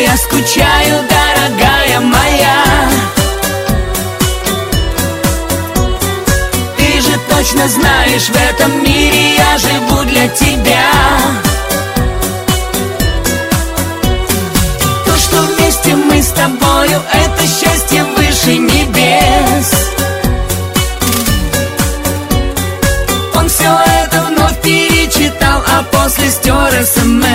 я скучаю, дорогая моя. Ты же точно знаешь, в этом мире я живу для тебя. То, что вместе мы с тобою, это счастье выше небес. Он все это вновь перечитал, а после стер СМС.